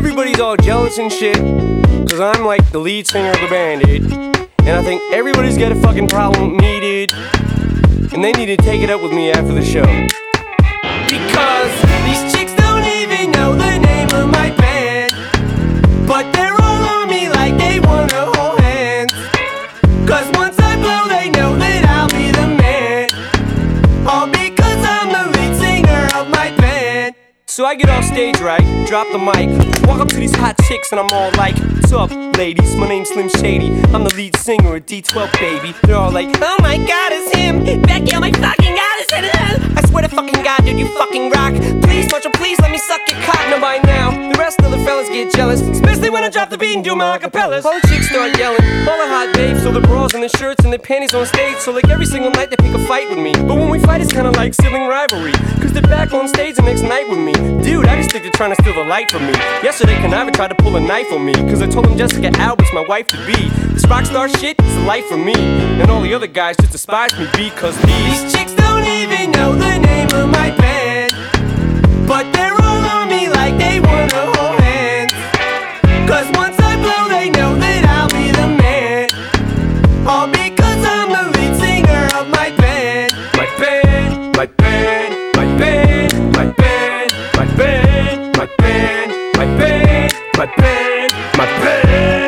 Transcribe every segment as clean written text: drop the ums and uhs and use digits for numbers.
everybody's all jealous and shit, cause I'm like the lead singer of the band, dude. And I think everybody's got a fucking problem with me, dude. And they need to take it up with me after the show. Because these chicks don't even know the name of my band, but they're all on me like they wanna hold hands. Cause once I blow, they know that I'll be the man. All because I'm the lead singer of my band. So I get off stage, right, drop the mic, walk up to these hot chicks and I'm all like, what's up, ladies? My name's Slim Shady. I'm the lead singer of D12, baby. They're all like, oh my god, it's him. Becky, oh my fucking god, it's him. I swear to fucking god, dude, you fucking rock. Please, Marshall, please let me suck your cock. Now by now, the rest of the fellas get jealous, especially when I drop the beat and do my acapellas. All the chicks start yelling, all the hot babes, so the bras and the shirts and the panties on stage. So like every single night they pick a fight with me. But when we fight, it's kinda like sibling rivalry, cause they're back on stage the next night with me. Dude, I just think they're trying to steal the light from me. Yesterday, Conniver tried to pull a knife on me, cause I told him Jessica Alba's my wife to be. This rock star shit is the life for me, and all the other guys just despise me because these chicks don't even know the name of my band, but they're all on me like they wanna hold hands. Cause once I blow, they know that I'll be the man. All because I'm the lead singer of my band. My band, my band, my band, my band, my band, my band, my band, my band, my band.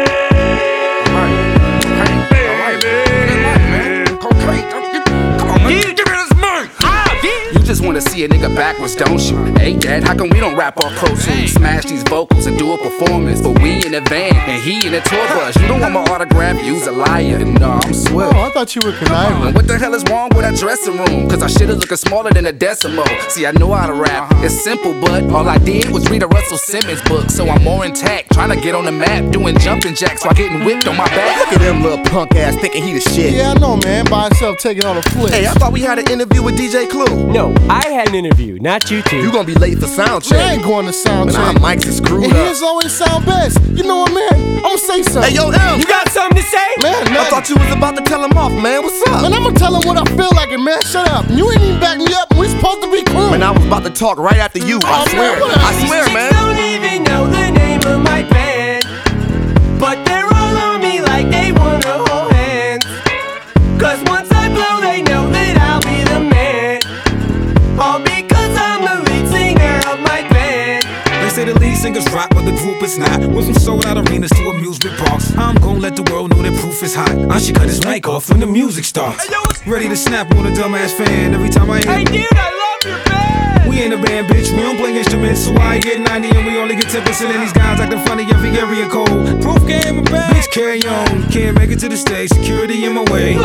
Wanna see a nigga backwards, don't you? Hey dad, how come we don't rap off Pro Tools? Smash these vocals and do a performance, but we in a van and he in a tour bus. You don't want my autograph, you's a liar. No, I'm Swift. Oh, I thought you were Conniver. What the hell is wrong with that dressing room? Cause our shit is looking smaller than a decimal. See, I know how to rap, it's simple, but all I did was read a Russell Simmons book. So I'm more intact, trying to get on the map, doing jumping jacks while getting whipped on my back. Look at them little punk ass thinking he the shit. Yeah, I know, man. By himself taking on a flip. Hey, I thought we had an interview with DJ Clue. No, I had an interview, not you two. You gonna be late for sound check. Man, I ain't going to sound check. Man, our mics is screwed and up. his always sound best. You know what, man? I'ma say something. Hey, yo, M. You got something to say? Man, I thought you was about to tell him off, man. What's up? Man, I'ma tell him what I feel like, and man, shut up. You ain't even back me up. We supposed to be cool. Man, I was about to talk right after you. I swear. Man, I swear, man. These chicks don't even know the name of my band, but they're all on me like they wanna hold hands. Cause once I blow, they know that I'll be the man. All because I'm the lead singer of my band. They say the lead singers rock, but the group is not. Went from sold out arenas to amusement parks. I'm gon' let the world know that proof is hot. I should cut his mic off when the music starts. Ready to snap on a dumbass fan every time I hear. Hey dude, I love your band. We ain't a band, bitch, we don't play instruments. So I get 90 and we only get 10%. And these guys acting funny every area code. Proof game and bad. Bitch, carry on. Can't make it to the stage, security in my way.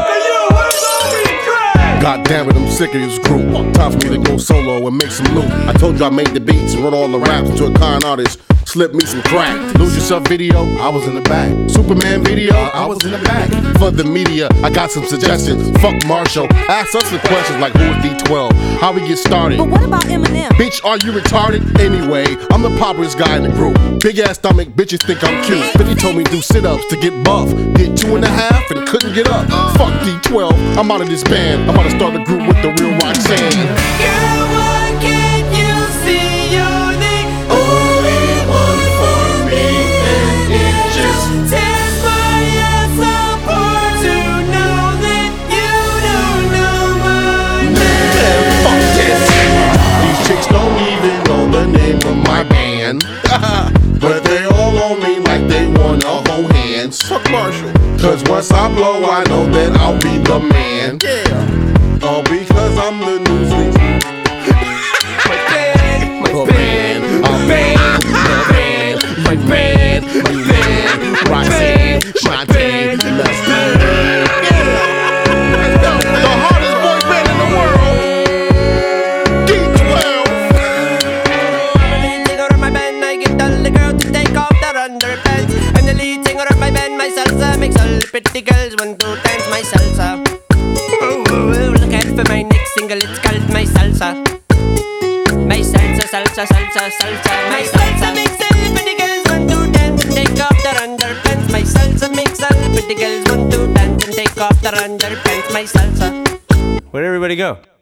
God damn it, I'm sick of this group. Time for me to go solo and make some loot. I told you I made the beats and wrote all the raps to a con artist. Slip me some crack. Lose Yourself video, I was in the back. Superman video, I was in the back. For the media, I got some suggestions. Fuck Marshall. Ask us the questions like who is D12? How we get started? But what about Eminem? Bitch, are you retarded? Anyway, I'm the poppiest guy in the group. Big ass stomach, bitches think I'm cute. 50 told me do sit-ups to get buff. Did 2.5 and couldn't get up. Fuck D12, I'm out of this band. I'm about to start a group with the real Roxanne. Girl, why can't you see you're the only one for me? And it just tears my ass apart to know that you don't know my name. Fuck this. These chicks don't even know the name of my band. But they all on me like they wanna hold hands. Fuck Marshall. Cause once I blow, I know that I'll be the man. Yeah. All because I'm the new thing. My band, my band, my band, my band, my band, my band, Roxanne, Shantae, let's do it. The hardest boy band in the world. D12. The lead singer of my band, I get all the girls to take off their underpants. And the lead singer of my band, my salsa, makes all the pretty girls want to dance my salsa. Look out for my next single, it's called My Salsa. My salsa, salsa, salsa, salsa. My salsa makes all the pretty girls want to dance and take off their underpants. My salsa makes all the pretty girls want to dance and take off their underpants. My salsa. Where'd everybody go?